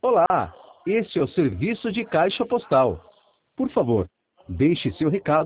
Olá, este é o serviço de caixa postal. Por favor, deixe seu recado.